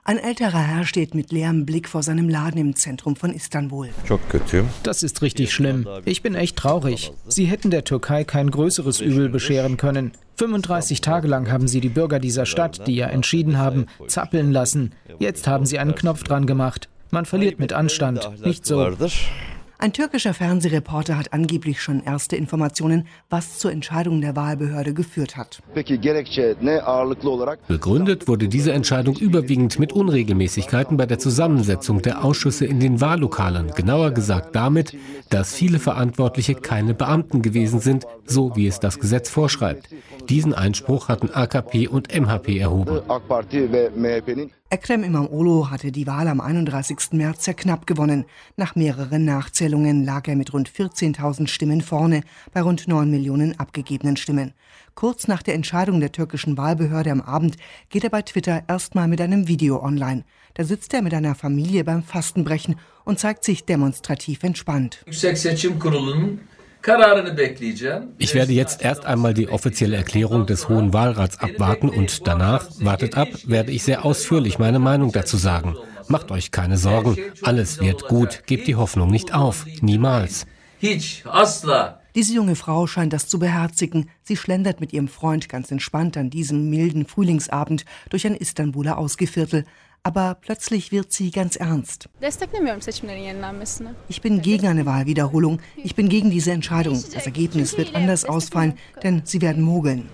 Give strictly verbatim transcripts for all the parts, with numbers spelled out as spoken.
Ein älterer Herr steht mit leerem Blick vor seinem Laden im Zentrum von Istanbul. Das ist richtig schlimm. Ich bin echt traurig. Sie hätten der Türkei kein größeres Übel bescheren können. fünfunddreißig Tage lang haben sie die Bürger dieser Stadt, die ja entschieden haben, zappeln lassen. Jetzt haben sie einen Knopf dran gemacht. Man verliert mit Anstand, nicht so. Ein türkischer Fernsehreporter hat angeblich schon erste Informationen, was zur Entscheidung der Wahlbehörde geführt hat. Begründet wurde diese Entscheidung überwiegend mit Unregelmäßigkeiten bei der Zusammensetzung der Ausschüsse in den Wahllokalen. Genauer gesagt damit, dass viele Verantwortliche keine Beamten gewesen sind, so wie es das Gesetz vorschreibt. Diesen Einspruch hatten A K P und M H P erhoben. Ekrem İmamoğlu hatte die Wahl am einunddreißigsten März sehr knapp gewonnen. Nach mehreren Nachzählungen lag er mit rund vierzehntausend Stimmen vorne, bei rund neun Millionen abgegebenen Stimmen. Kurz nach der Entscheidung der türkischen Wahlbehörde am Abend geht er bei Twitter erstmal mit einem Video online. Da sitzt er mit einer Familie beim Fastenbrechen und zeigt sich demonstrativ entspannt. Ich werde jetzt erst einmal die offizielle Erklärung des Hohen Wahlrats abwarten und danach, wartet ab, werde ich sehr ausführlich meine Meinung dazu sagen. Macht euch keine Sorgen, alles wird gut, gebt die Hoffnung nicht auf, niemals. Diese junge Frau scheint das zu beherzigen. Sie schlendert mit ihrem Freund ganz entspannt an diesem milden Frühlingsabend durch ein Istanbuler Ausgeviertel. Aber plötzlich wird sie ganz ernst. Ich bin gegen eine Wahlwiederholung. Ich bin gegen diese Entscheidung. Das Ergebnis wird anders ausfallen, denn sie werden mogeln.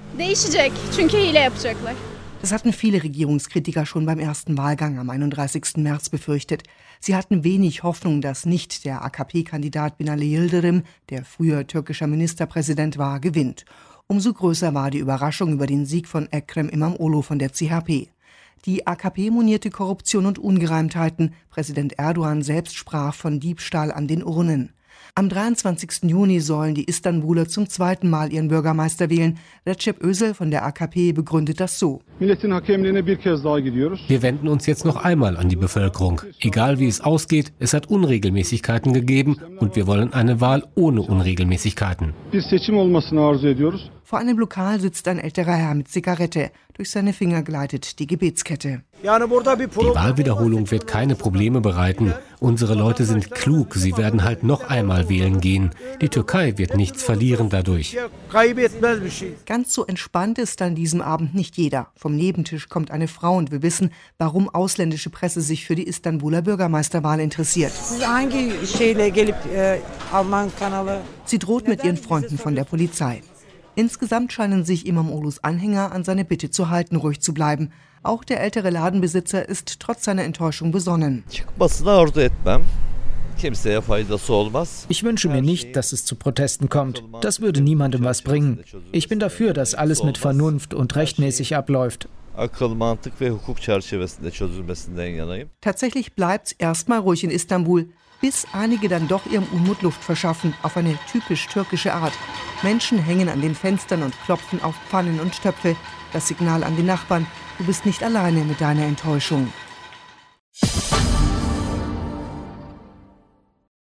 Das hatten viele Regierungskritiker schon beim ersten Wahlgang am einunddreißigsten März befürchtet. Sie hatten wenig Hoffnung, dass nicht der A K P-Kandidat Binali Yıldırım, der früher türkischer Ministerpräsident war, gewinnt. Umso größer war die Überraschung über den Sieg von Ekrem İmamoğlu von der C H P. Die A K P monierte Korruption und Ungereimtheiten. Präsident Erdogan selbst sprach von Diebstahl an den Urnen. Am dreiundzwanzigsten Juni sollen die Istanbuler zum zweiten Mal ihren Bürgermeister wählen. Recep Özil von der A K P begründet das so. Wir wenden uns jetzt noch einmal an die Bevölkerung. Egal wie es ausgeht, es hat Unregelmäßigkeiten gegeben und wir wollen eine Wahl ohne Unregelmäßigkeiten. Vor einem Lokal sitzt ein älterer Herr mit Zigarette. Durch seine Finger gleitet die Gebetskette. Die Wahlwiederholung wird keine Probleme bereiten. Unsere Leute sind klug, sie werden halt noch einmal wählen gehen. Die Türkei wird nichts verlieren dadurch. Ganz so entspannt ist an diesem Abend nicht jeder. Vom Nebentisch kommt eine Frau und will wissen, warum ausländische Presse sich für die Istanbuler Bürgermeisterwahl interessiert. Sie droht mit ihren Freunden von der Polizei. Insgesamt scheinen sich İmamoğlu's Anhänger an seine Bitte zu halten, ruhig zu bleiben. Auch der ältere Ladenbesitzer ist trotz seiner Enttäuschung besonnen. Ich wünsche mir nicht, dass es zu Protesten kommt. Das würde niemandem was bringen. Ich bin dafür, dass alles mit Vernunft und rechtmäßig abläuft. Tatsächlich bleibt's erstmal ruhig in Istanbul, bis einige dann doch ihrem Unmut Luft verschaffen, auf eine typisch türkische Art. Menschen hängen an den Fenstern und klopfen auf Pfannen und Stöpfe. Das Signal an die Nachbarn: Du bist nicht alleine mit deiner Enttäuschung.